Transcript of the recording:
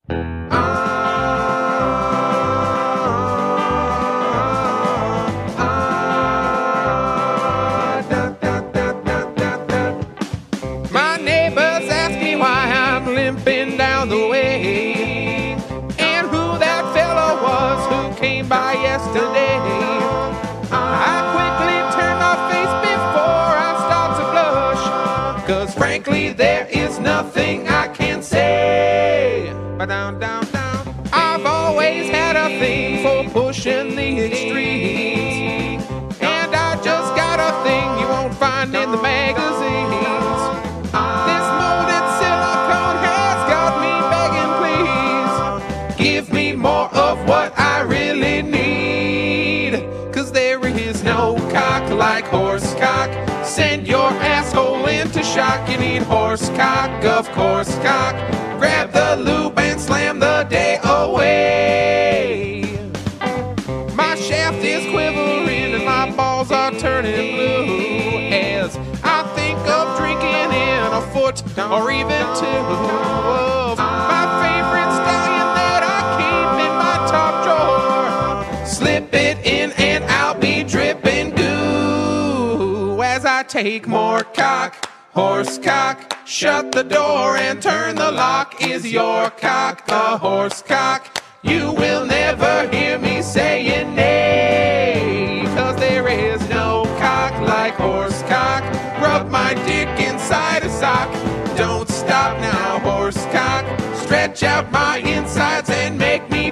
My neighbors ask me why I'm limping down the way, and who that fella was who came by yesterday. I quickly turn my face before I start to blush, 'cause frankly there is nothing I can say. But down, down, down, I've always had a thing for pushing the extremes, and I just got a thing you won't find in the magazines. This molded silicone has got me begging, please give me more of what I really need, 'cause there is no cock like horse cock. Send your asshole into shock. You need horse cock, of course cock. Grab the lube and slam the day away. My shaft is quivering and my balls are turning blue as I think of drinking in a foot or even two of my favorite stallion that I keep in my top drawer. Slip it in and I'll be dripping goo as I take more cock, horse cock. Shut the door and turn the lock. Is your cock a horse cock? You will never hear me saying nay, 'cause there is no cock like horse cock. Rub my dick inside a sock. Don't stop now, horse cock. Stretch out my insides and make me